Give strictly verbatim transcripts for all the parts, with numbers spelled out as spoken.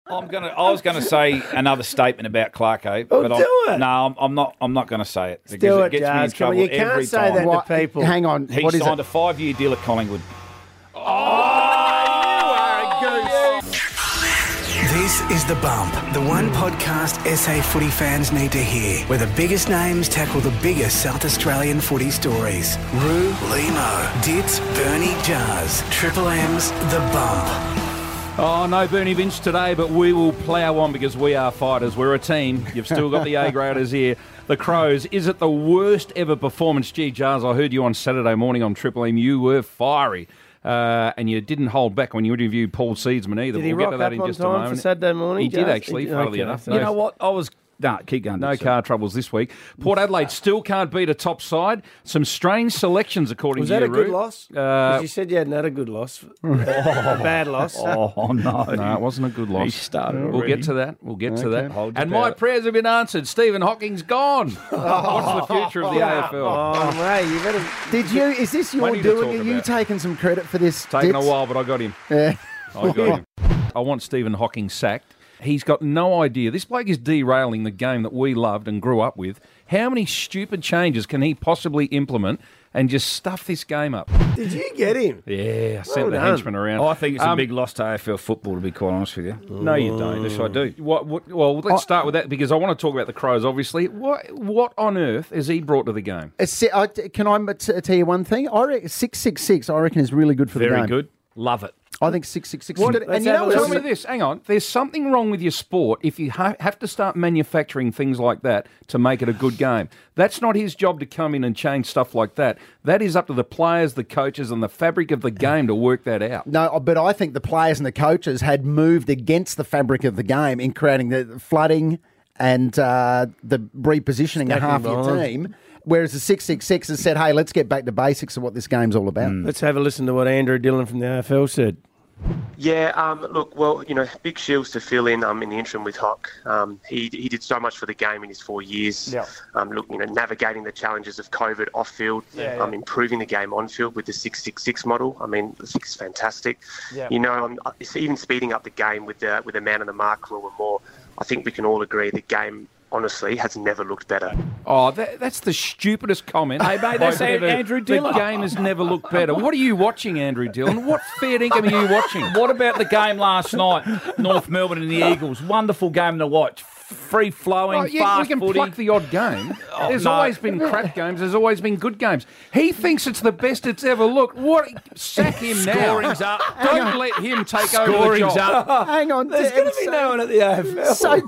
I'm gonna. I was gonna say another statement about Clarko, Oh, but do I'm, it. no, I'm, I'm not. I'm not going to say it because Do it it, gets me in Jazz. Come on, trouble you can't every say time. that What? to people. Hang on. He what is signed it? a five-year deal at Collingwood. This is The Bump, the one podcast S A footy fans need to hear, where the biggest names tackle the biggest South Australian footy stories. Roo, Limo, Dits, Bernie, Jazz, Triple M's The Bump. Oh, no Bernie Vince today, but we will plough on because we are fighters. We're a team. You've still got the A-graders here. The Crows. Is it the worst ever performance? Gee, Jazz, I heard you on Saturday morning on Triple M. You were fiery. Uh, and you didn't hold back when you interviewed Paul Seedsman either. Did he we'll rock get to that up in on just a time moment. for Saturday morning, He did Jazz? actually, He did- funnily okay. enough. You You know what? I was. No, keep going. No car troubles this week. Port Adelaide still can't beat a top side. Some strange selections, according Was to that you, a good Roo. loss? Uh, 'Cause you said you hadn't had a good loss. a bad loss. Oh no! no, it wasn't a good loss. He started We'll already. get to that. We'll get to that. Hold your And my beer. prayers have been answered. Stephen Hawking's gone. What's the future of the A F L? Oh, mate, you better... Did you? Is this your Plenty to doing? talk Are you about. taking some credit for this? Taking a Dits? while, but I got him. Yeah. I got him. I want Stephen Hawking sacked. He's got no idea. This bloke is derailing the game that we loved and grew up with. How many stupid changes can he possibly implement and just stuff this game up? Did you get him? Yeah, I sent Well the done. henchman around. I think it's a Um, big loss to A F L football, to be quite honest with you. No, you don't. Yes, I do. What, what, well, let's start with that because I want to talk about the Crows, obviously. What what on earth has he brought to the game? Uh, si- I- Can I t- tell you one thing? I reckon six six six. I reckon is really good for the Very game. good. Love it. I think six six six. What- And let's you have know a what Tell else? me this. Hang on. There's something wrong with your sport if you ha- have to start manufacturing things like that to make it a good game. That's not his job to come in and change stuff like that. That is up to the players, the coaches, and the fabric of the game to work that out. No, but I think the players and the coaches had moved against the fabric of the game in creating the flooding and uh, the repositioning of Stacking half your behind. team. Whereas the six six six has said, hey, let's get back to basics of what this game's all about. Let's have a listen to what Andrew Dillon from the A F L said. Yeah, um, look, well, you know, big shoes to fill in um, in the interim with Hock. Um, he he did so much for the game in his four years. Yeah. Um, look, you know, navigating the challenges of COVID off field, Yeah, um, yeah. improving the game on field with the six six six model. I mean, I think it's fantastic. Yeah. You know, um, it's even speeding up the game with the with the man on the mark rule and more. I think we can all agree the game, honestly, has never looked better. Oh, that, that's the stupidest comment. Hey, mate, that's I've ever- Andrew Dillon. The game has never looked better. What are you watching, Andrew Dillon? What fair dinkum are you watching? What about the game last night? North Melbourne and the Eagles. Wonderful game to watch. Free flowing, Oh, yeah, fast we can footy. pluck the odd game. There's no. always been crap games. There's always been good games. He thinks it's the best it's ever looked. What? Sack him now. Scoring's up. Don't let him take over the Scoring's job. up. Hang on. There's going to be so- no one at the A F L. So,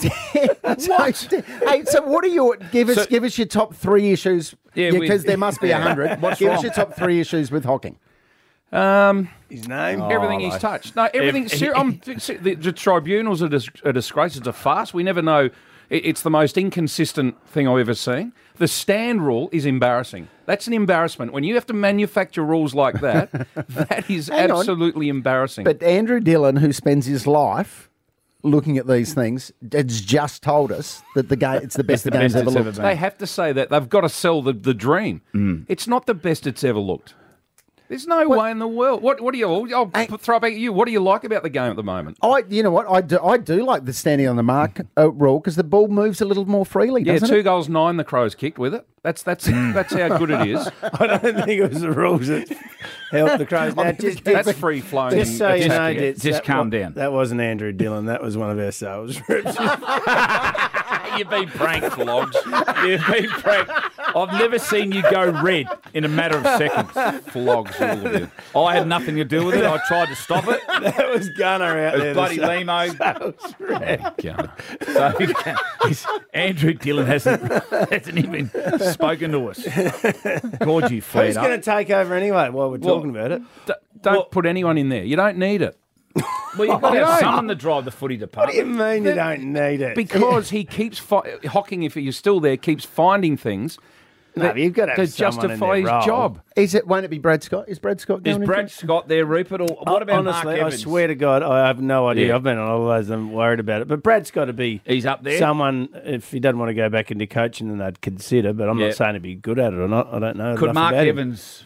so hey, so what are your give us So- give us your top three issues? Yeah, we- because there must be a hundred. What's Give wrong? us your top three issues with Hawking. Um, His name? everything he's touched. No, everything. ser- I'm, ser- the, the tribunal's a, dis- a disgrace. It's a farce. We never know. It, it's the most inconsistent thing I've ever seen. The stand rule is embarrassing. That's an embarrassment. When you have to manufacture rules like that, that is Hang on. absolutely embarrassing. But Andrew Dillon, who spends his life looking at these things, has just told us that the game it's the best the, the game's best ever it's ever looked. been. They have to say that. They've got to sell the, the dream. It's not the best it's ever looked. There's no way in the world. What What do you? I'll Hey. throw it back at you. What do you like about the game at the moment? I, you know what, I do, I do like the standing on the mark uh, rule because the ball moves a little more freely, Yeah, doesn't two it? goals, nine. The Crows kicked with it. That's that's that's how good it is. I don't think it was the rules that helped the Crows. Now, just, That's free flowing. just so you know, Just- Dits, just that calm wa- down. That wasn't Andrew Dillon. That was one of our sales reps. You've been pranked, Flogs. You've been pranked. I've never seen you go red in a matter of seconds. Flogs all of you. I had nothing to do with it. I tried to stop it. that was Gunner out It there. was bloody the Limo. sales rep. Gunner. So he's- Andrew Dillon hasn't, hasn't even spoken to us. God, you Who's flared going to up. take over anyway while we're talking about it? D- don't Well- put anyone in there. You don't need it. Well, you've got to You have don't. someone to drive the footy What do you department. mean you don't need it? Because he keeps fi- Hawking, if you're still there, keeps finding things No, that, you've got to have to someone in justify their his role. job. Is it? Won't it be Brad Scott? Is Brad Scott Is going Brad into Scott there, Rupert? Or what about Honestly, Mark I Evans? swear to God, I have no idea. Yeah. I've been on all those. I'm worried about it. But Brad's got to be He's up there. someone, if he doesn't want to go back into coaching, then they'd consider. But I'm Yeah. not saying he'd be good at it or not. I don't know. Could enough Mark about him. Evans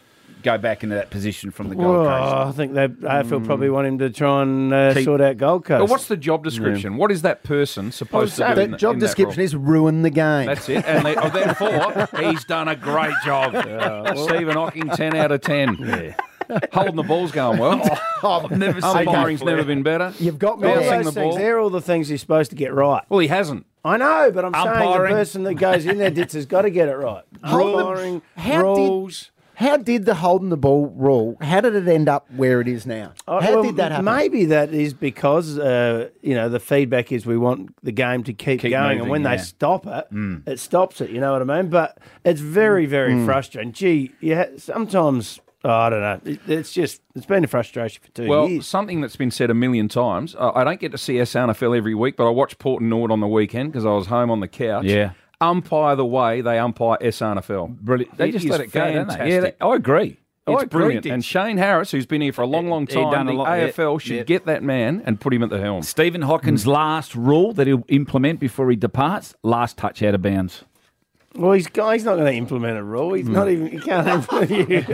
go back into that position from the Well, Gold Coast? I think they A F L probably want him to try and uh, Keep- sort out Gold Coast. But what's the job description? What is that person supposed to do? The in, job in that description role? is ruin the game. That's it. And they, oh, therefore, he's done a great job. Stephen Hocking, ten out of ten. Yeah. Holding the ball's going well. I've never Umpiring's never been better. You've got me All Bouncing there. those the things, ball. they're all the things he's supposed to get right. Well, he hasn't. I know, but I'm saying Umpiring. the person that goes in there, Ditz, has got to get it right. Umpiring, How rules. did how did the holding the ball rule? How did it end up where it is now? Oh, How well, did that happen? Maybe that is because uh, you know the feedback is we want the game to keep, Keep going, moving, and when yeah. they stop it, it stops it. You know what I mean? But it's very, very frustrating. Gee, yeah, sometimes oh, I don't know. It, it's just it's been a frustration for two Well, years. something that's been said a million times. Uh, I don't get to see S N F L every week, but I watch Port and Nord on the weekend because I was home on the couch. Yeah. Umpire the way they umpire S N F L. Brilliant. They It just is let it go, don't they? fantastic. Yeah, they- I agree. It's I agree, brilliant. Ditch. And Shane Harris, who's been here for a long, long He time, done a the lot, A F L yeah, should yeah. get that man and put him at the helm. Stephen Hawkins' last rule that he'll implement before he departs: last touch out of bounds. Well, he's, he's not going to implement a rule. He's not even. He can't implement.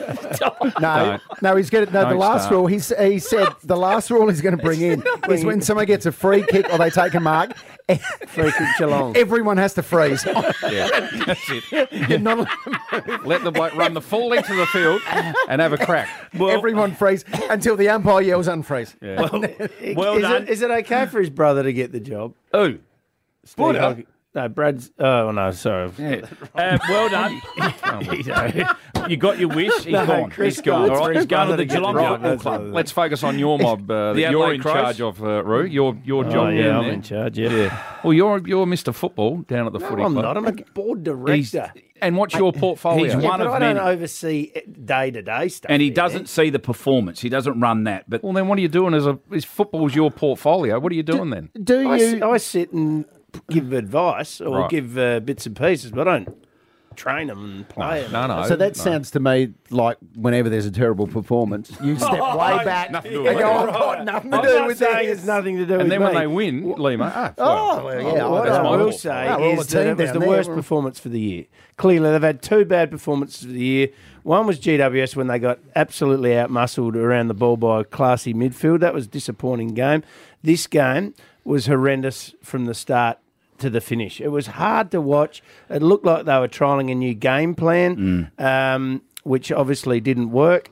No, no, he's going to. No, the Don't last start. rule. He's, he said the last rule he's going to bring in is when someone gets a free kick or they take a mark, Free kick Geelong. everyone has to freeze. Yeah, that's it. You're not- Let the bloke run the full length of the field and have a crack. everyone freeze until the umpire yells unfreeze. Well is done. It, is it okay for his brother to get the job? Who? Steve Buddha? Hawking- No, Brad's. Oh no, sorry. Yeah. Uh, well done. You got your wish. He's No, gone. Chris He's gone. got All right, his he's going to brother the to get Geelong the job. Football That's Club. what- Let's focus on your mob uh, The that you're Adelaide in Crows? charge of, uh, Roo. Your your job Oh down yeah, I'm there. in charge. Yeah. Well, you're you're Mister Football down at the No, footy I'm club. not. I'm a board He's- director. and what's your portfolio? he's Yeah, one but of I don't many. oversee day to day stuff. And he here. doesn't see the performance. He doesn't run that. But Well, then what are you doing as a is football's your portfolio? What are you doing then? Do I, you? s- I sit and give advice or Right. give uh, bits and pieces, but I don't train them and play them. No, no. So that no. sounds to me like whenever there's a terrible performance, you step way back Nothing to do and with go, it. "I've got nothing to I'm do not with saying this." it's nothing to do with And then me. when they win, Lima. Ah, Oh, well, well, yeah, what that's I my will fault. say Well, all is the that team it was down the there worst were- performance for the year. Clearly, they've had two bad performances of the year. One was G W S when they got absolutely outmuscled around the ball by a classy midfield. That was a disappointing game. This game was horrendous from the start to the finish. It was hard to watch. It looked like they were trialling a new game plan, um, which obviously didn't work,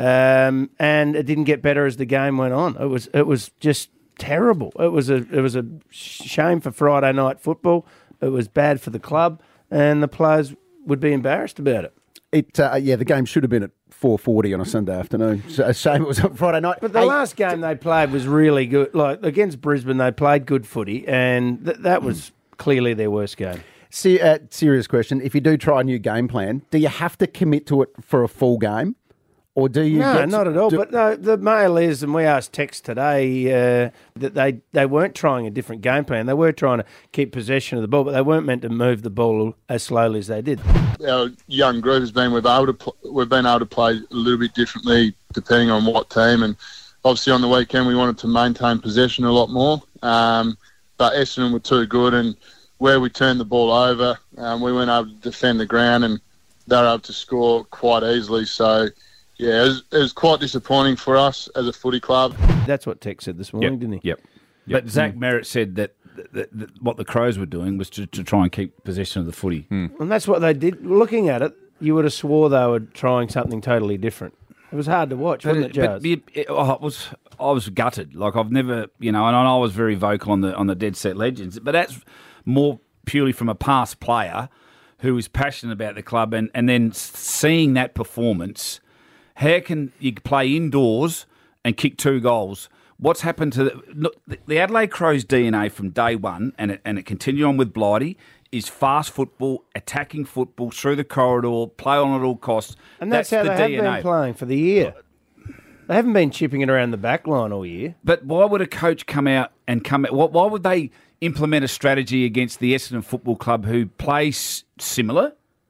um, and it didn't get better as the game went on. It was it was just terrible. It was a it was a shame for Friday night football. It was bad for the club, and the players would be embarrassed about it. It, uh, yeah, the game should have been at four forty on a Sunday afternoon. So a shame it was on Friday night. But the Hey, last game they played was really good. Like against Brisbane, they played good footy, and th- that was clearly their worst game. se- uh, serious question: if you do try a new game plan, do you have to commit to it for a full game, or do you? No, get- not at all. do- But no, the mail is, and we asked Tex today uh, that they, they weren't trying a different game plan. They were trying to keep possession of the ball, but they weren't meant to move the ball as slowly as they did. Our young group has been we've able to pl- we've been able to play a little bit differently depending on what team, and obviously on the weekend we wanted to maintain possession a lot more. Um, but Essendon were too good, and where we turned the ball over, um, we weren't able to defend the ground, and they were able to score quite easily. So yeah, it was, it was quite disappointing for us as a footy club. That's what Tex said this morning, didn't he? Yep. but Zach Merritt said that, that, that what the Crows were doing was to, to try and keep possession of the footy. And that's what they did. Looking at it, you would have swore they were trying something totally different. It was hard to watch, wasn't it, Jazz? But it, it, oh, it was, I was gutted. Like I've never, you know, and I was very vocal on the on the Dead Set Legends, but that's more purely from a past player who is passionate about the club, and, and then seeing that performance. How can you play indoors and kick two goals? What's happened to the, the Adelaide Crows D N A from day one, and it, and it continued on with Blighty, is fast football, attacking football, through the corridor, play on at all costs. and that's, how the they D have N A. been playing for the year. They haven't been chipping it around the back line all year. But why would a coach come out and come out? Why, why would they implement a strategy against the Essendon Football Club who plays similar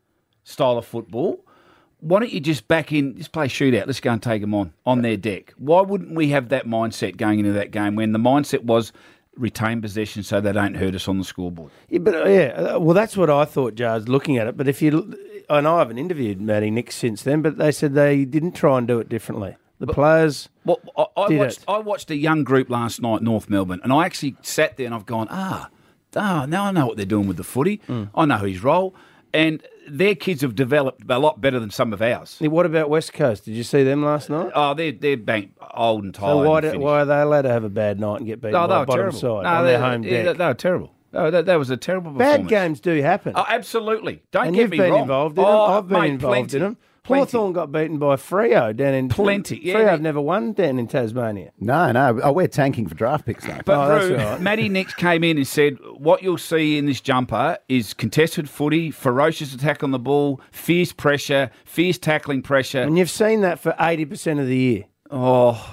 style of football? Why don't you just back in, just play shootout, let's go and take them on, on their deck? Why wouldn't we have that mindset going into that game when the mindset was retain possession so they don't hurt us on the scoreboard. Yeah, but uh, yeah, uh, well, that's what I thought, Jars, looking at it. But if you, and I haven't interviewed Matty Nix since then, but they said they didn't try and do it differently. The players. Well, I, I did watched it. I watched a young group last night, North Melbourne, and I actually sat there and I've gone, ah, ah, now I know what they're doing with the footy. Mm. I know his role, and their kids have developed a lot better than some of ours. Yeah, what about West Coast? Did you see them last night? Oh, they're they're bang, old and tired. So why, and do, finished. why are they allowed to have a bad night and get beaten Oh, by they the were bottom terrible. side No, on they, their home yeah, deck? they were terrible. Oh, that, that was a terrible Bad performance. games do happen. Oh, absolutely. Don't and get you've me been wrong. involved in oh, them. I've been mate, involved plenty, in them. plenty. Hawthorn got beaten by Freo down in Plenty, yeah, Freo they- have never won down in Tasmania. No, no. Oh, we're tanking for draft picks now. But Oh, that's Roo, right. Matty Nix came in and said, what you'll see in this jumper is contested footy, ferocious attack on the ball, fierce pressure, fierce tackling pressure. And you've seen that for eighty percent of the year. Oh,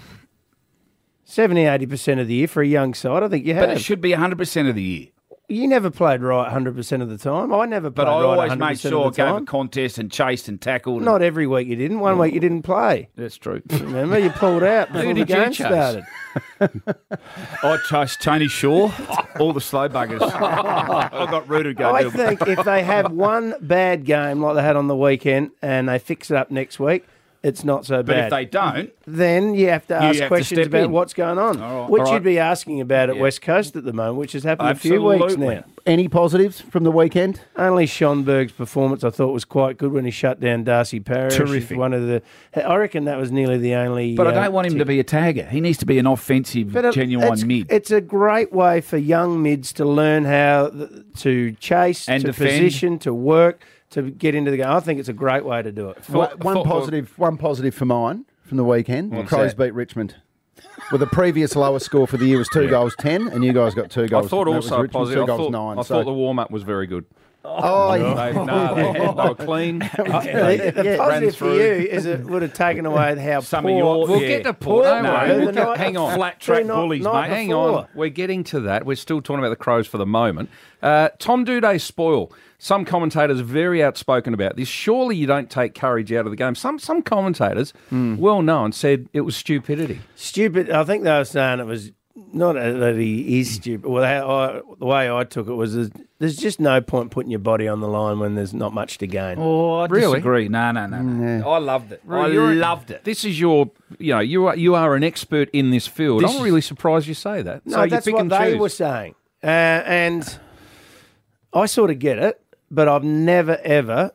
seventy, eighty percent of the year for a young side. I think you have. but it should be one hundred percent of the year. You never played right one hundred percent of the time. I never played But I right always one hundred made percent sure I of the gave a time. contest and chased and tackled. and- Not every week you didn't. One week you didn't play. That's true. Remember, you pulled out before the did you game chase? started. I chased Tony Shaw, all the slow buggers. I got Roo to go I do it. think if they have one bad game like they had on the weekend and they fix it up next week, it's not so But bad. if they don't, then you have to ask have to questions step about in. what's going on, All right. which All right. you'd be asking about at Yeah. West Coast at the moment, which has happened a few weeks Absolutely. now. Any positives from the weekend? Only Schonberg's performance I thought was quite good when he shut down Darcy Parish. He's Terrific. One of the, I reckon that was nearly the only. but I uh, don't want him to be a tagger. He needs to be an offensive, But it- genuine it's, mid. It's a great way for young mids to learn how th- to chase, And to defend. position, to work, to get into the game. I think it's a great way to do it. One, thought- one thought- positive, one positive for mine from the weekend. The What's Crows that? beat Richmond. Well, the previous lowest score for the year was two goals ten, and you guys got two I goals. thought no, it was also Richmond, positive. two I goals thought, nine. I so- thought the warm up was very good. oh, yeah. They, no, they, they were clean. the the Yeah. positive Ran for through. you is it would have taken away how Some poor. of your We'll yeah. get to Port. Don't No, worry. the We'll get- night- hang on. Flat track Three night- bullies, night mate. Hang before. on. We're getting to that. We're still talking about the Crows for the moment. Uh, Tom Duday's spoil. Some commentators are very outspoken about this. Surely you don't take courage out of the game. Some some commentators, well known, said it was stupidity. Stupid. I think they were saying it was not that he is stupid. Well, how I, the way I took it was there's, there's just no point putting your body on the line when there's not much to gain. Oh, I Really? disagree. No, no, no. no. I loved it. I You're- loved it. This is your, you know, you are you are an expert in this field. This I'm is- really surprised you say that. No, so you that's pick what and they choose. were saying, uh, and I sort of get it, but I've never ever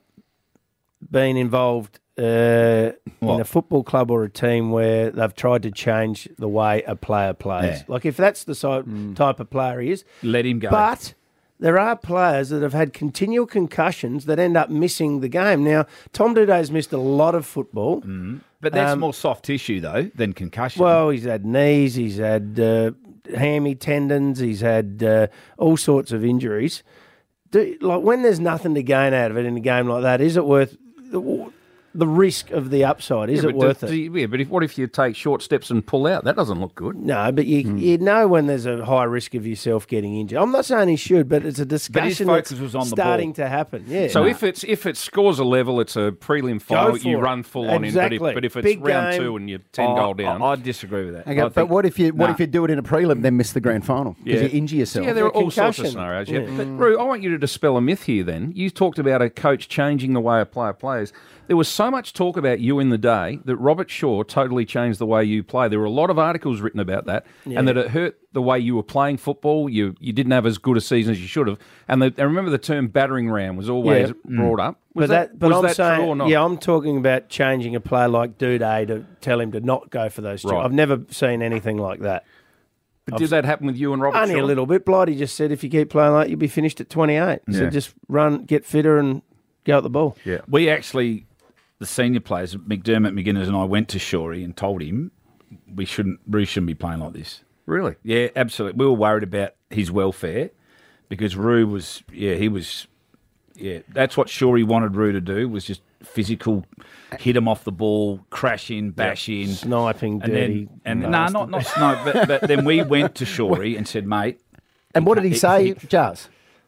been involved uh, in What? a football club or a team where they've tried to change the way a player plays. Yeah. Like if that's the si- type of player he is, Let him go. but there are players that have had continual concussions that end up missing the game. Now, Tom Duday's missed a lot of football. but that's um, more soft tissue, though, than concussion. Well, he's had knees, he's had uh, hammy tendons, he's had uh, all sorts of injuries. Do, like when there's nothing to gain out of it in a game like that, is it worth the, the risk of the upside? Is Yeah, it but worth do- it? do you- yeah, but if, what if you take short steps and pull out? That doesn't look good. No, but you you know when there's a high risk of yourself getting injured. I'm not saying he should, but it's a discussion focus that's was on the starting ball. to happen. Yeah. So if it's if it scores a level, it's a prelim final. for You it. run full on Exactly. in. But if, but if it's Big round game. two and you're ten I, goal down, I, I disagree with that. Okay, I but think- what if you what Nah. if you do it in a prelim, then miss the grand final because Yeah. you injure yourself? yeah, there are Yeah, all sorts of concussion. scenarios. Yeah. Yeah. But Roo, I want you to dispel a myth here. Then you talked about a coach changing the way a player plays. There was so much talk about you in the day that Robert Shaw totally changed the way you play. There were a lot of articles written about that, and that it hurt the way you were playing football. You you didn't have as good a season as you should have. And the, I remember the term battering ram was always Yeah. brought up. Was but that, but was I'm that saying, true or not? yeah, I'm talking about changing a player like Duday to tell him to not go for those. Two. Right. I've never seen anything like that. But did that happen with you and Robert Only Shaw? a little bit. Blighty just said if you keep playing like that, you'll be finished at twenty-eight. So Yeah. just run, get fitter, and go at the ball. Yeah. We actually, the senior players, McDermott, McGuinness, and I went to Shorey and told him we shouldn't, Roo shouldn't be playing like this. Really? Yeah, absolutely. We were worried about his welfare because Roo was, yeah, he was, yeah. That's what Shorey wanted Roo to do was just physical, hit him off the ball, crash in, bash in, Sniping, and dirty. then and no, bastard. not not snow, but, but then we went to Shorey and said, mate, And what did he He- say, he- Jazz?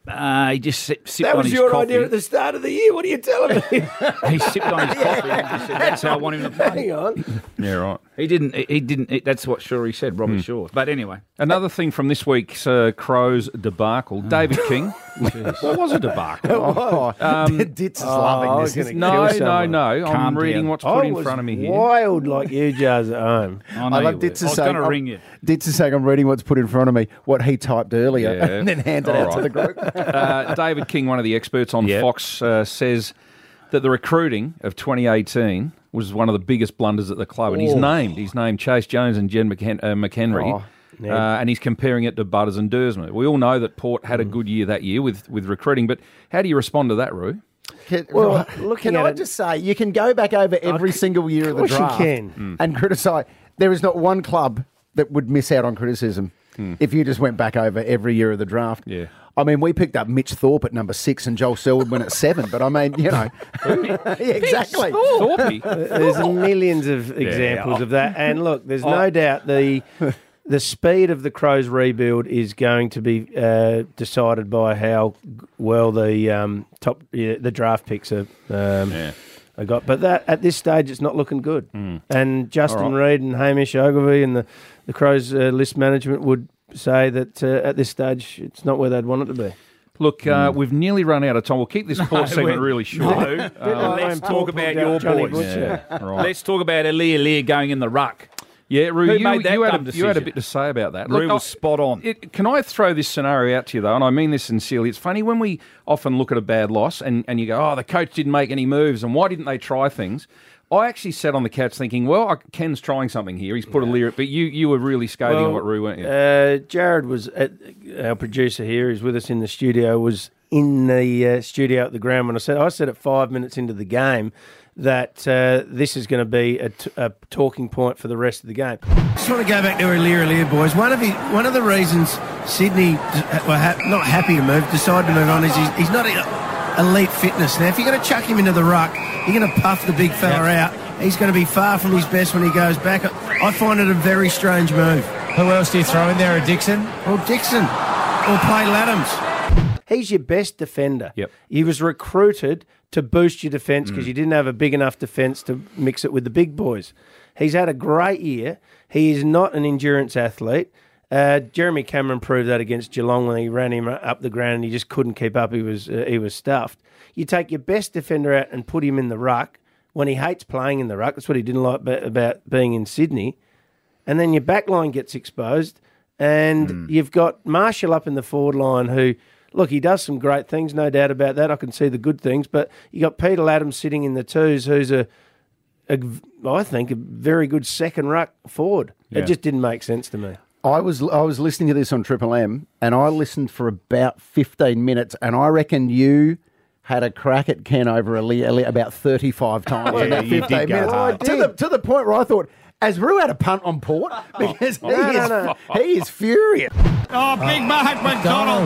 Uh, he just sipped, sipped That on was his your coffee. idea at the start of the year. What are you telling me? He sipped on his coffee and just said, "That's how I want him to play." Hang on. Yeah, right. He didn't. He didn't. He, that's what Shorey said, Robbie Mm. Shaw. But anyway, Another thing from this week's uh, Crows debacle, David King. What was a debacle? Oh, Um, Ditz is oh, I loving was this. gonna isn't he? No, Kill no, someone. no. I'm Calm reading down. what's I put in was front of me here. wild like you, Jars, at home. I, know I you love were. Ditz I is was saying, going to ring you. Ditz is saying, I'm reading what's put in front of me, what he typed earlier, Yeah. and then handed All out to right. the group. Uh, David King, one of the experts on Yep. Fox, uh, says that the recruiting of twenty eighteen was one of the biggest blunders at the club. And he's Oh. named. He's named Chase Jones and Jen McHen- uh, McHenry. Oh, uh, and he's comparing it to Butters and Dersma. We all know that Port had a good year that year with, with recruiting. But how do you respond to that, Roo? Can, Well, looking can at I it- just say, you can go back over every c- single year of the course you draft can. and criticise. There is not one club that would miss out on criticism if you just went back over every year of the draft. Yeah. I mean, we picked up Mitch Thorpe at number six and Joel Selwood at seven, but I mean, you know. yeah, exactly. Thorpe. There's millions of examples of that. And look, there's no doubt the the speed of the Crows rebuild is going to be uh, decided by how well the um, top yeah, the draft picks are. Um, Yeah. I got, but that at this stage it's not looking good. And Justin All right. Reid and Hamish Ogilvie and the the Crows uh, list management would say that uh, at this stage it's not where they'd want it to be. Look, uh, we've nearly run out of time. We'll keep this Port segment we- really short. No. Uh, Let's Paul talk about pulled your out Johnny boys. Butcher. yeah, right. Let's talk about Alia Lear going in the ruck. Yeah, Roo, Who you, made that you, had dumb a, you had a decision? bit to say about that. Roo I- was spot on. It, can I throw this scenario out to you, though? And I mean this sincerely. It's funny when we often look at a bad loss and, and you go, oh, the coach didn't make any moves, and why didn't they try things? I actually sat on the couch thinking, well, I- Ken's trying something here. He's put a lyric, but you, you were really scathing Well, at what Roo, weren't you? Uh, Jared was at, our producer here, who's with us in the studio, was in the uh, studio at the ground when I said I said at five minutes into the game that uh, this is going to be a, t- a talking point for the rest of the game. Just want to go back to Alia Alia, boys. One of the one of the reasons Sydney were ha- not happy to move, decided to move on, is he's, he's not a, elite fitness. Now, if you're going to chuck him into the ruck, you're going to puff the big fella out. He's going to be far from his best when he goes back. I find it a very strange move. Who else do you throw in there? A Dixon? Or Dixon, or play Laddams. He's your best defender. Yep. He was recruited to boost your defence because you didn't have a big enough defence to mix it with the big boys. He's had a great year. He is not an endurance athlete. Uh, Jeremy Cameron proved that against Geelong when he ran him up the ground and he just couldn't keep up. He was uh, he was stuffed. You take your best defender out and put him in the ruck when he hates playing in the ruck. That's what he didn't like be- about being in Sydney. And then your back line gets exposed and Mm. you've got Marshall up in the forward line who... Look, he does some great things, no doubt about that. I can see the good things, but you got Peter Laddams sitting in the twos, who's a, a I think, a very good second ruck forward. Yeah. It just didn't make sense to me. I was I was listening to this on Triple M, and I listened for about fifteen minutes, and I reckon you had a crack at Ken over Alia Alia about thirty-five times in that you did fifteen go minutes. hard. To the to the point where I thought, has Roo had a punt on Port? Because he, no, is, no. he is furious. Oh, Big Mark McDonald.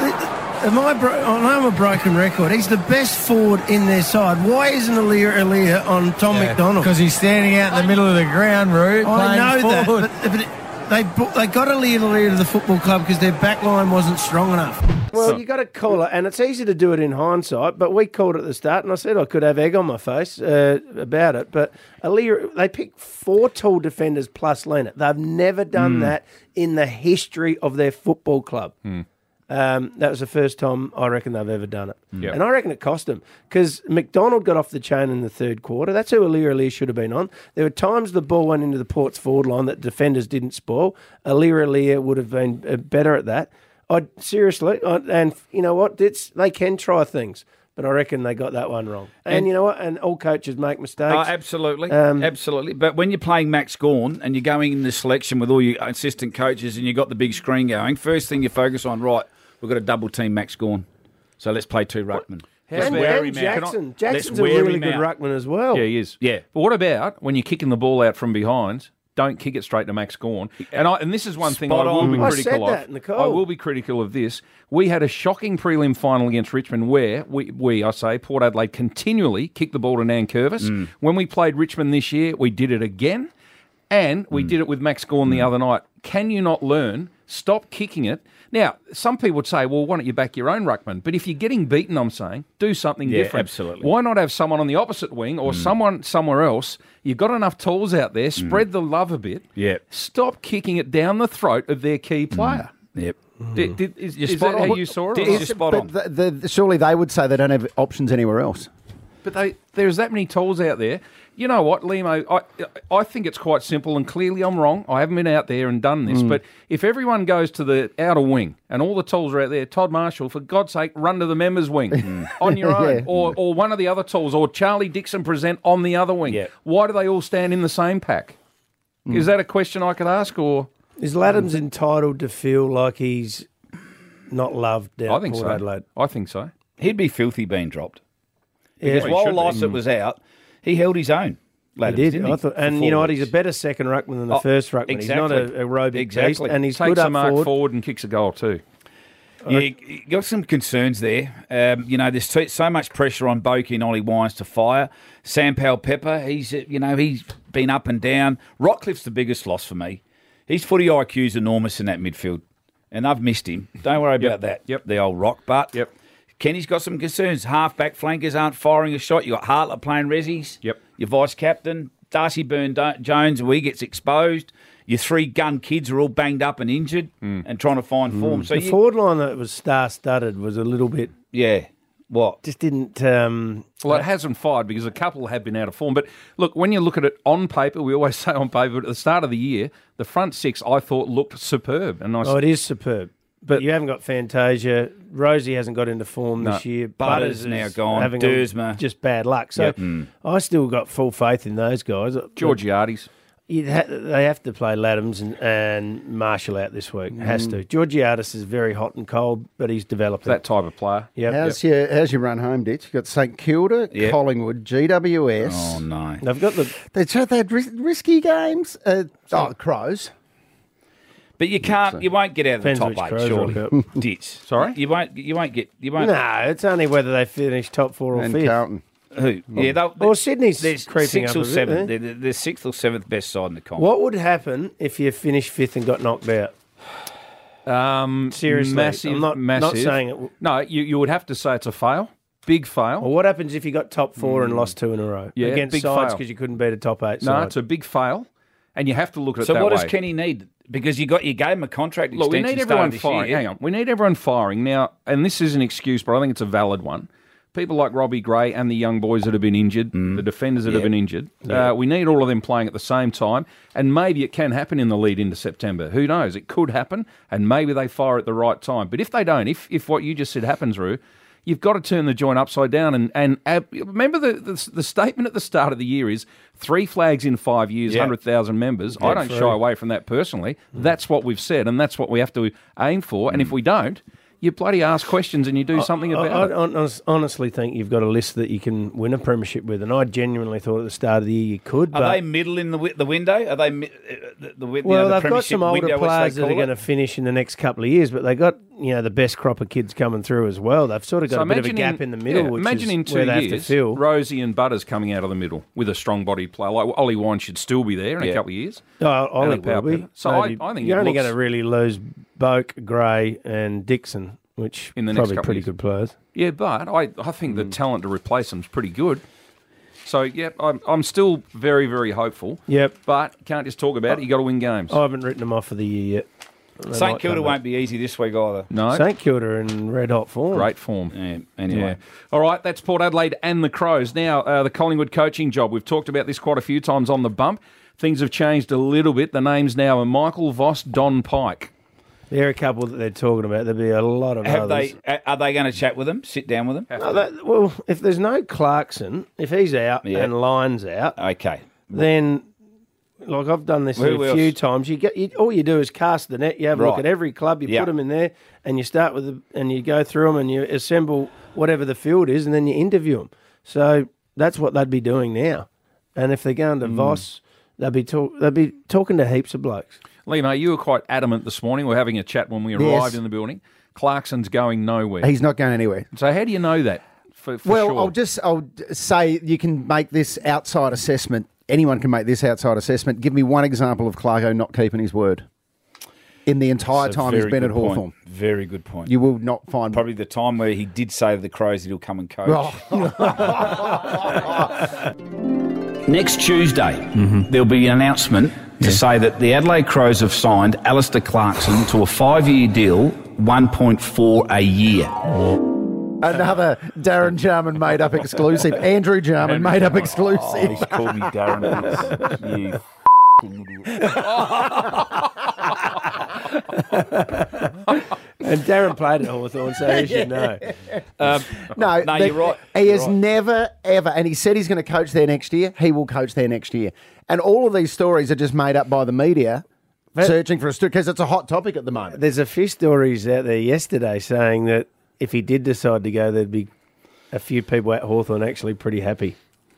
Am I, bro- I know I'm a broken record. He's the best forward in their side. Why isn't Alia Alia on Tom McDonald? Because he's standing out in the middle of the ground, Roo, I playing know forward. that, but, but it- they brought- they got Alia Alia to the football club because their back line wasn't strong enough. Well, you got to call it, and it's easy to do it in hindsight, but we called it at the start, and I said I could have egg on my face uh, about it, but Alia, they picked four tall defenders plus Leonard. They've never done that in the history of their football club. Um, that was the first time I reckon they've ever done it. Yep. And I reckon it cost them because McDonald got off the chain in the third quarter. That's who Alia Alia should have been on. There were times the ball went into the Port's forward line that defenders didn't spoil. Alia Alia would have been uh, better at that. I seriously, I, and you know what? It's, they can try things, but I reckon they got that one wrong. And, And- you know what? And all coaches make mistakes. Oh, absolutely, Um, absolutely. But when you're playing Max Gawn and you're going in the selection with all your assistant coaches and you've got the big screen going, first thing you focus on, right, we've got to double team Max Gawn. So let's play two ruckmen. Let's and, wear and him out. Jackson. Let's Jackson's a wear really him good out. ruckman as well. Yeah, he is. Yeah. But what about when you're kicking the ball out from behind? Don't kick it straight to Max Gawn. And I, and this is one thing I Spot will on. be I critical said of. that, Nicole. I will be critical of this. We had a shocking prelim final against Richmond where we, we I say, Port Adelaide continually kicked the ball to Nankervis. Mm. When we played Richmond this year, we did it again. And we Mm. did it with Max Gawn the other night. Can you not learn Stop kicking it. Now, some people would say, well, why don't you back your own ruckman? But if you're getting beaten, I'm saying, do something Yeah, different. absolutely. Why not have someone on the opposite wing or someone somewhere else? You've got enough tools out there. Spread the love a bit. Yeah. Stop kicking it down the throat of their key player. Yep. Did, did, is You're is spot that how on. you saw it? Did- or You're not? spot on. But the, the, surely they would say they don't have options anywhere else. But they, there's that many tools out there. You know what, Limo? I I think it's quite simple, and clearly I'm wrong. I haven't been out there and done this, but if everyone goes to the outer wing and all the tools are out there, Todd Marshall, for God's sake, run to the members' wing on your own, Yeah. or or one of the other tools, or Charlie Dixon present on the other wing. Yeah. Why do they all stand in the same pack? Is that a question I could ask, or Is Laddams entitled to feel like he's not loved down I think Port so. Adelaide? I think so. He'd be filthy being dropped. Yeah, Because he while should be. Lycett was out, he held his own. he Laddams, did. didn't he? I thought, For and four you know what? weeks. He's a better second ruckman than the Oh, first ruckman. He's not exactly. a aerobic Exactly. beast, and he's Takes good a up mark forward. forward and kicks a goal too. Yeah, you got some concerns there. Um, you know, there's so, so much pressure on Boki and Ollie Wines to fire. Sam Powell Pepper, he's uh, you know he's been up and down. Rockcliffe's the biggest loss for me. His footy I Q's enormous in that midfield, and I've missed him. Don't worry Yep, about that. yep. The old Rock, but Yep. Kenny's got some concerns. Half-back flankers aren't firing a shot. You got Hartlett playing resis. Yep. Your vice captain Darcy Byrne-Jones, where he gets exposed. Your three gun kids are all banged up and injured and trying to find form. So The you, forward line that was star-studded was a little bit, yeah, what? just didn't. Um, Well, it hasn't fired because a couple have been out of form. But look, when you look at it on paper, we always say on paper, but at the start of the year, the front six I thought looked superb. And I oh, it is superb. But you haven't got Fantasia. Rosie hasn't got into form No. this year. Butters is now gone. having a- Dersma. just bad luck. So Yep. I still got full faith in those guys. Georgiades. You'd ha- they have to play Laddams and, and Marshall out this week. Has to. Georgiades is very hot and cold, but he's developed That type of player. Yep. How's your how's your run home, Ditch? You've got St Kilda, Yep. Collingwood, G W S. Oh, no. They've got the They they had ris- risky games. Uh, oh, Crows. But you can't. You won't get out of the Depends top which eight, Crows surely. World Cup. Ditch. Sorry? You won't. You won't get. You won't. no. It's only whether they finish top four or And fifth. Carlton. Who? Yeah. They'll, Well, Sydney's they're creeping sixth up or a bit, seventh. eh? They're, they're, they're sixth or seventh best side in the comp. What would happen if you finished fifth and got knocked out? Um, Seriously, massive, I'm not, massive. not saying it. w- No, you, you would have to say it's a fail. Big fail. Well, what happens if you got top four and lost two in a row Yeah, against big sides fail. because you couldn't beat a top eight no, side? it's a big fail. And you have to look at it So that what way. does Kenny need? Because you got you gave him a contract Look, we extension need starting everyone this firing. year. Hang on. We need everyone firing. Now, and this is an excuse, but I think it's a valid one. People like Robbie Gray and the young boys that have been injured, the defenders that have been injured, uh, we need all of them playing at the same time. And maybe it can happen in the lead into September. Who knows? It could happen, and maybe they fire at the right time. But if they don't, if if what you just said happens, Roo, you've got to turn the joint upside down. And, and ab- remember the, the the statement at the start of the year is three flags in five years, Yeah. one hundred thousand members. I don't shy away from that personally. That's what we've said, and that's what we have to aim for. And if we don't, you bloody ask questions and you do something I, about I, it. I honest- honestly think you've got a list that you can win a premiership with, and I genuinely thought at the start of the year you could. Are but they middle in the wi- the window? Are they mi- uh, the, the, wi- you well, know, the they've got premiership some older window, as they players that are call going to it? finish in the next couple of years, but they got you know the best crop of kids coming through as well. They've sort of got So a bit of a imagine gap in, the middle, yeah, which imagine is in two where they have years, to fill. Rosie and Butters coming out of the middle with a strong body player. Like Ollie Wine should still be there in Yeah. a couple of years. Oh, Ollie and a power will be. pivot. So I- Maybe- I think you're it only looks- going to really lose Boak, Gray, and Dixon, which In the next probably couple of pretty years. good players. Yeah, but I, I think Hmm. the talent to replace them is pretty good. So, yeah, I'm, I'm still very, very hopeful. Yep. But you can't just talk about it. you got to win games. I haven't written them off for the year yet. They Saint might Kilda come won't be easy this week either. no. Saint Kilda in red hot form. Great form. Yeah, anyway. Yeah. All right, that's Port Adelaide and the Crows. Now, uh, the Collingwood coaching job. We've talked about this quite a few times on the bump. Things have changed a little bit. The names now are Michael Voss, Don Pike. There are a couple that they're talking about. There'll be a lot of Have others. they? Are they going to chat with them? Sit down with them? No, that, well, if there's no Clarkson, if he's out Yeah. and Lyon's out, Okay. then like I've done this Who a few else? times. You get you, all you do is cast the net. You have a look Right. at every club. You Yeah. put them in there, and you start with the, and you go through them, and you assemble whatever the field is, and then you interview them. So that's what they'd be doing now. And if they're going to Mm. Voss, they'd be talk, they'd be talking to heaps of blokes. Limo, you were quite adamant this morning. We were having a chat when we arrived Yes. in the building. Clarkson's going nowhere. He's not going anywhere. So how do you know that? For, for Well, sure? I'll just I'll d- say you can make this outside assessment. Anyone can make this outside assessment. Give me one example of Clarko not keeping his word. in the entire That's a time he's very been at good point. Hawthorn. Very good point. You will not find Probably the time where he did say to the Crows that he'll come and coach. Oh. Next Tuesday, there'll be an announcement to say that the Adelaide Crows have signed Alistair Clarkson to a five-year deal, one point four a year. Another Darren Jarman made up exclusive. Andrew Jarman made up exclusive. Oh, he's called me Darren. You f***ing idiot. And Darren played at Hawthorn, so he should know. Um, No, no, the- you're right. He You're has right. never, ever, and he said he's going to coach there next year. He will coach there next year. And all of these stories are just made up by the media searching for a story because it's a hot topic at the moment. There's a few stories out there yesterday saying that if he did decide to go, there'd be a few people at Hawthorn actually pretty happy.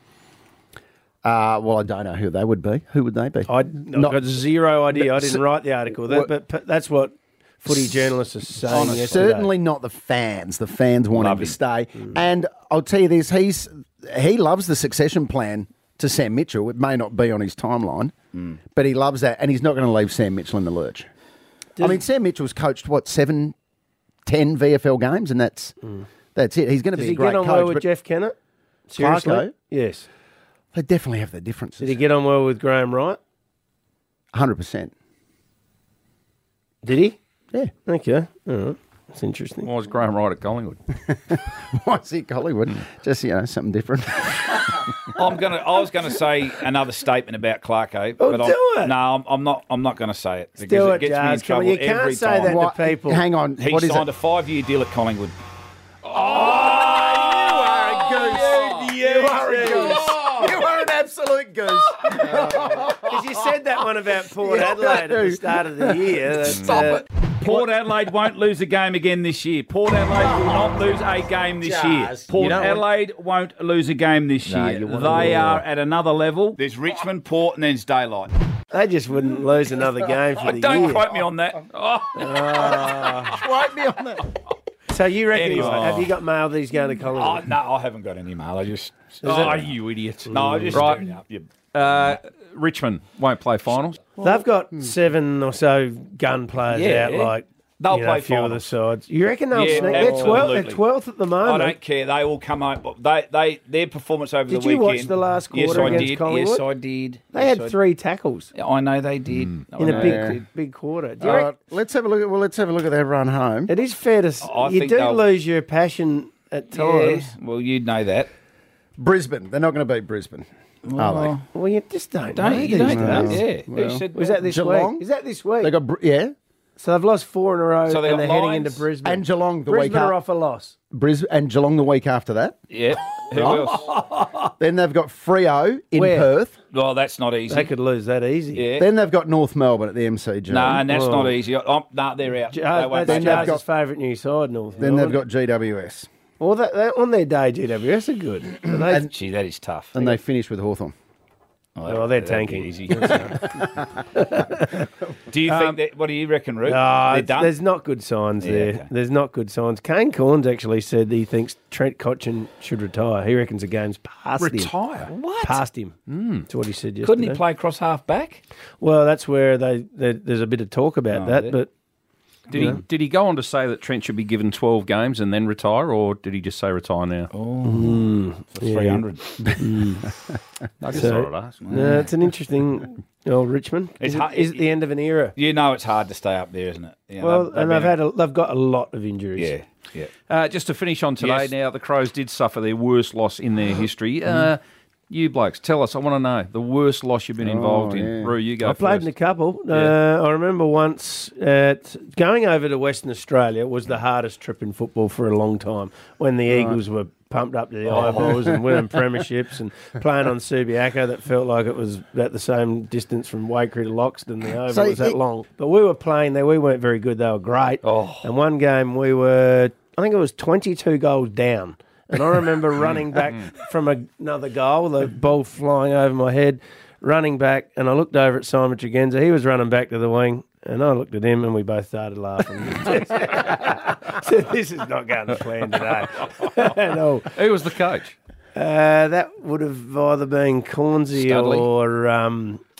Uh, well, I don't know who they would be. Who would they be? I've Not- got zero idea. I So- didn't write the article, that, What- but, but that's what footy journalists are saying Honest, yesterday. certainly not the fans. The fans want Love him to him. stay. And I'll tell you this: he's he loves the succession plan to Sam Mitchell. It may not be on his timeline, but he loves that, and he's not going to leave Sam Mitchell in the lurch. I mean, Sam Mitchell's coached what seven, ten V F L games, and that's that's it. He's going to Does be he a great get on coach. well with but Jeff Kennett? Seriously? Clarko? Yes. they definitely have their differences. Did he get on well with Graham Wright? Hundred percent. Did he? Yeah. Okay. All right. That's interesting. Why was Graham Wright at Collingwood? What's he, Hollywood? Just you know, something different. I'm gonna. I was going to say another statement about Clarko, Oh, but do I'm, it. no, I'm, I'm not. I'm not going to say it because Do it it, gets me in Jazz. Come trouble on, you can't every say time. that What- to people. Hang on. He what is signed it? a five-year deal at Collingwood. You are a goose. You are a goose. You are an absolute goose. Because you said that one about Port Yeah, Adelaide at the dude. start of the year. that, Stop uh, it. Port Adelaide won't lose a game again this year. Port Adelaide will not lose a game this year. Jazz. Port You don't want- Adelaide won't lose a game this No, year. you want They to- are at another level. There's Richmond, Port, and then there's Daylight. They just wouldn't lose another game for the Don't year. quote me on that. Oh. Quote me on that. So you reckon, Anyway. have you got mail that he's going to Oh, Collingwood? no, I haven't got any mail. I just. Oh, you idiot. No, I just. Right. stirred it up. You- Uh, Richmond won't play finals. They've got seven or so gun players Yeah. out, like They'll you know, play a few of the finals. sides. You reckon they'll Yeah, sneak? They're twelfth. They're absolutely. twelfth at the I moment. don't care. They all come home. They, they, their performance over Did the you weekend. watch the last Yes, quarter I against did. Collingwood? Yes, I did. They Yes, had I three tackles did. I know they did. I in a know big, they did. big quarter. Do you All reckon, right, let's have a look at. Well, let's have a look at their run home. it is fair to s- I you think do they'll- lose your passion at times. Yeah, well, you'd know that. Brisbane. They're not going to beat Brisbane, are they? Well, you just don't, Don't know you? these Don't days. know. days. Yeah. Well, Who said Was that this Geelong? week? Is that this week? They got Br- yeah, so they've lost four in a row, So they and got they're heading Lions into Brisbane. and Geelong the Brisbane week are after. off a loss. Brisbane and Geelong the week after that. Yeah. Who else? Then they've got Freo in Where? Perth. Well, that's not easy. They could lose that easy. Yeah. Then they've got North Melbourne at the M C G. No, and that's Oh. not easy. Um, no, they're out. J- They uh, won't that's make they've it. Charles' got- favourite new side, North. Then they've Melbourne. got G W S, Well, that, that, on their day, G W S are good. But they, Gee, that is tough. and they finish with Hawthorn. Oh, well, they're that'd be tanking. Easy. Do you think that? What do you reckon, Root? No, they're done. there's not good signs Yeah, there. okay. There's not good signs. Kane Corns actually said he thinks Trent Cotchin should retire. He reckons the game's past him. Retire? What? Past him. That's what he said yesterday. Couldn't he play cross half back? Well, that's where they, they there's a bit of talk about Oh, that. yeah. But Did he did he go on to say that Trent should be given twelve games and then retire, or did he just say retire now? For three hundred. I just So- thought I'd ask. no, it's an interesting. Oh, Richmond. It's Is it, hard- is it the end of an era? You know it's hard to stay up there, isn't it? You know, Well, they've- and they've they've been- had a, they've got a lot of injuries. Yeah, yeah. Uh, just to finish on today, Yes. now the Crows did suffer their worst loss in their history. Uh, you blokes, tell us. I want to know the worst loss you've been involved in. yeah. Roo, you go I played first. in a couple. Yeah. Uh, I remember once at, going over to Western Australia was the hardest trip in football for a long time when the Eagles were pumped up to the eyeballs and winning premierships and playing on Subiaco that felt like it was about the same distance from Waikerie to Loxton. The oval So was that it- long. But we were playing there. We weren't very good. They were great. Oh. And one game we were, I think it was twenty-two goals down. And I remember running back from a, another goal, the ball flying over my head, running back, and I looked over at Simon Tregenza. He was running back to the wing, and I looked at him, and we both started laughing. So this is not going to plan today. no, Who was the coach? uh, that would have either been Cornsey Studley. or um,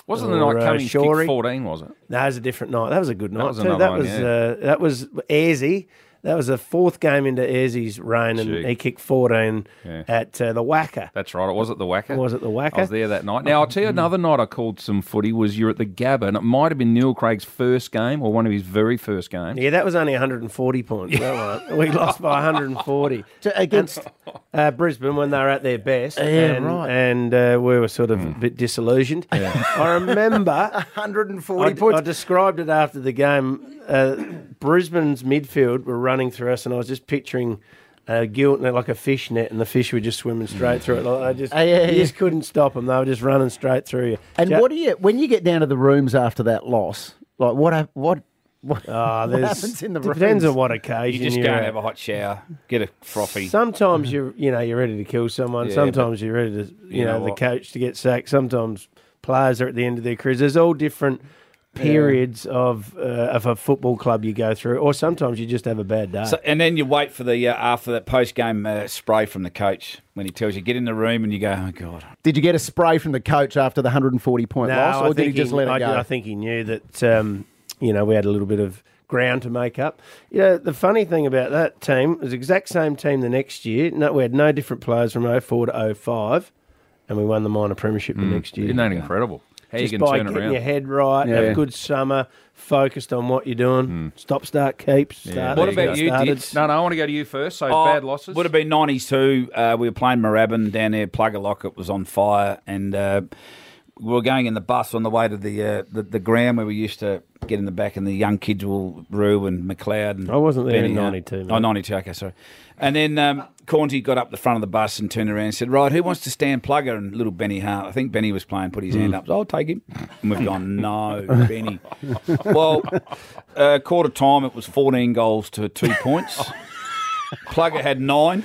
Wasn't the or, night uh, Cummings Shorey. kicked fourteen, was it? That was a different night. That was a good night was too. another That one, was yeah. uh, that was Ayresy. That was the fourth game into Ayresy's reign, and Gee. he kicked fourteen Yeah. at uh, the Wacker. That's right. It was at the Wacker. Was it the Wacker? I was there that night. Now, I'll tell you another night I called some footy was you're at the Gabba, and it might have been Neil Craig's first game or one of his very first games. Yeah, that was only one hundred forty points. That one. We lost by one hundred forty To- against uh, Brisbane when they were at their best. Yeah, and, right. And uh, we were sort of a bit disillusioned. I remember one hundred forty I, points. I described it after the game. Uh, Brisbane's midfield were running through us, and I was just picturing a gilt net like a fish net, and the fish were just swimming straight through it. Like, I just, Uh, yeah, you yeah. just couldn't stop them. They were just running straight through you. and Ju- what do you when you get down to the rooms after that loss? Like what? hap- What? What, Oh, what there's, happens in the depends rooms? on what occasion You just you're go and at. have a hot shower, get a frothy. Sometimes you're, you know, you're ready to kill someone. Yeah, Sometimes you're ready to, you, you know, know the what? coach to get sacked. Sometimes players are at the end of their careers. There's all different periods of uh, of a football club you go through, or sometimes you just have a bad day. So, and then you wait for the uh, after that post game uh, spray from the coach when he tells you get in the room and you go, oh god. Did you get a spray from the coach after the one hundred forty point No, loss, I or did he think just let I, it go? I think he knew that, um, you know, we had a little bit of ground to make up. You know, the funny thing about that team was the exact same team the next year. No, we had no different players from oh four to oh five, and we won the minor premiership the next year. Isn't that incredible? How Just you can by turn it getting around. your head right, Yeah. have a good summer, focused on what you're doing. Stop, start, keep. Start, What start, about you, started. Dits? No, no, I want to go to you first. So Oh, bad losses. Would have been ninety-two. Uh, we were playing Moorabbin down there. Plugger Lockett was on fire, and uh, we were going in the bus on the way to the, uh, the the ground where we used to get in the back, and the young kids were Rue and McLeod. And I wasn't there in Benny, uh, ninety-two, mate. Oh, ninety-two. Okay, sorry. And then um, Cornsey got up the front of the bus and turned around and said, "Right, who wants to stand Plugger?" And little Benny Hart, I think Benny was playing, put his hand up. I'll take him. And we've gone, no, Benny. Well, uh, quarter time, it was fourteen goals to two points. Plugger had nine,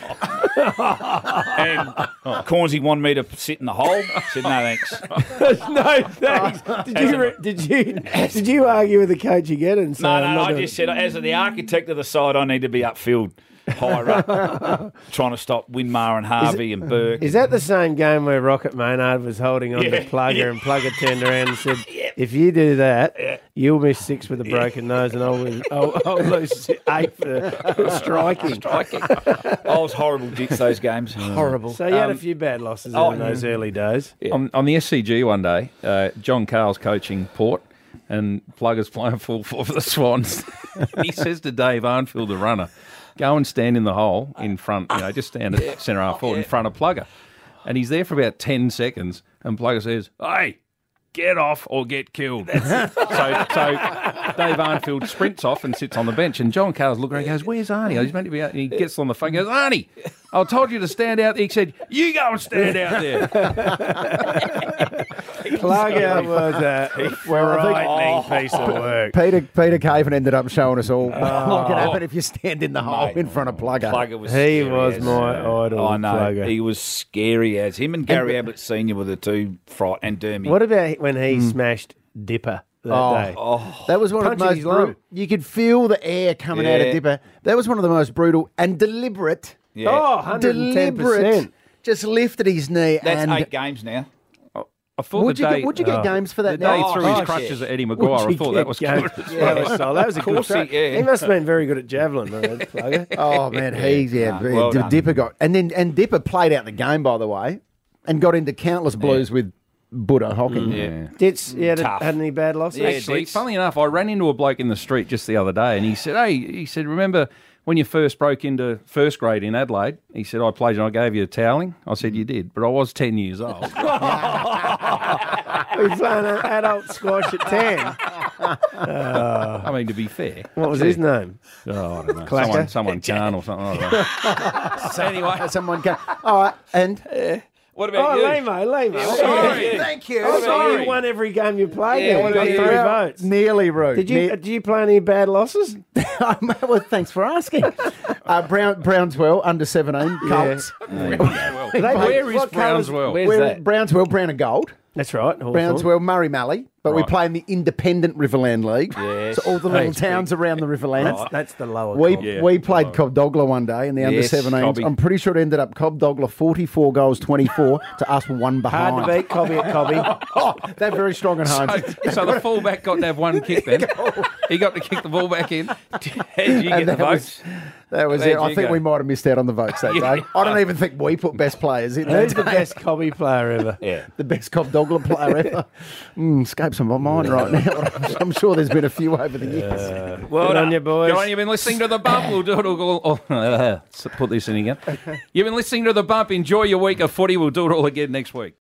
and Cornsey wanted me to sit in the hole. I said, no, thanks. No, thanks. Did you, re- did you did you argue with the coach again and say, No, I'm no, not I doing- just said, as the architect of the side, I need to be upfield, higher up, trying to stop Winmar and Harvey and Burke. Is that the same game where Rocket Maynard was holding on to Yeah, Plugger yeah. and Plugger turned around and said, if you do that, you'll miss six with a broken nose and I'll, lose- I'll, I'll lose eight for striking. Striking. I was horrible, Dits, those games. Horrible. So you had a Um, few bad losses oh, in those early days. on, on the S C G one day, uh, John Carl's coaching Port, and Plugger's playing full for the Swans. He says to Dave Arnfield, the runner, go and stand in the hole in front, you know, just stand at centre half forward in front of Plugger. And he's there for about ten seconds, and Plugger says, hey, get off or get killed. so, so Dave Arnfield sprints off and sits on the bench, and John Carl's looking around and goes, where's Arnie? He's meant to be out. And he gets on the phone and goes, Arnie, I told you to stand out there. He said, you go and stand out there. Plugger was a frightening piece of work. Peter Peter Caven ended up showing us all what can happen if you stand in the hole Mate. in front of Plugger. Plugger was He scary was as. my idol, I know. Plugger. He was scary as. Him and Gary Ablett Senior were the two, Fright and Dermy. What about when he smashed Dipper that Oh. day? Oh, That was one of Punching the most his lung. brutal. You could feel the air coming out of Yeah. Dipper. That was one of the most brutal and deliberate. yeah. Oh, one hundred ten Deliberate. percent. Just lifted his knee That's and eight games now. I thought would the you day, get would you get games for the that day now? he threw Oh, his shit. crutches at Eddie Would Maguire, I you thought get that was games? good. as Yeah, well. that was solid. That was a good course he- throw. yeah. He must have been very good at javelin, that Plugger. Oh man, he's yeah. Nah, well D- done. Dipper got and then and Dipper played out the game by the way, and got into countless blues with Buddha Hocking. Yeah. Dits, you had, Tough. had any bad losses? Yeah, Actually, Dits. funnily enough, I ran into a bloke in the street just the other day, and he said, "Hey," he said, "remember when you first broke into first grade in Adelaide?" He said, "I played and I gave you a toweling." I said, "You did," but I was ten years old. We playing an adult squash at ten. I mean, to be fair, What was his name? oh, I don't know, Clacker? someone, someone can or something. I don't know. So anyway, someone can. All right, and What Oh, about you? Lamo, Lamo. Sorry. thank you. I saw you won every game you played. Yeah, Yeah, what you got about three you? votes. Nearly rude. Did you Ne- did you play any bad losses? well, thanks for asking. Uh, Brown Brownswell under seventeen Colts. They- Where is what colours- Brownswell? Where's We're that? Brownswell brown and gold. That's right. Hawthorn. Brownswell Murray Malley, But we Right. play in the independent Riverland League. Yes. So all the little Thanks, towns around the Riverlands. That's, that's the lower. We comp. Yeah. we played Cobdogla one day in the under Yes, seventeens. Cobby. I'm pretty sure it ended up Cobdogla forty-four goals twenty-four to us one behind. Hard to beat Cobby at Cobby. Oh, they're very strong at home. So, so the fullback got to have one kick then. He got to kick the ball back in. How did you get And the that was- votes? That was Where'd it. I you think go? we might have missed out on the votes that Yeah. day. I don't even think we put best players in. that Who's the day. best Cobby player ever? Yeah. The best Cobdogla player ever. Mm, escapes my mind right now. I'm sure there's been a few over the years. Well Good done. on you, boys. Go on, you've been listening to The Bump. We'll do it all. all oh, put this in again. You've been listening to The Bump. Enjoy your week of footy. We'll do it all again next week.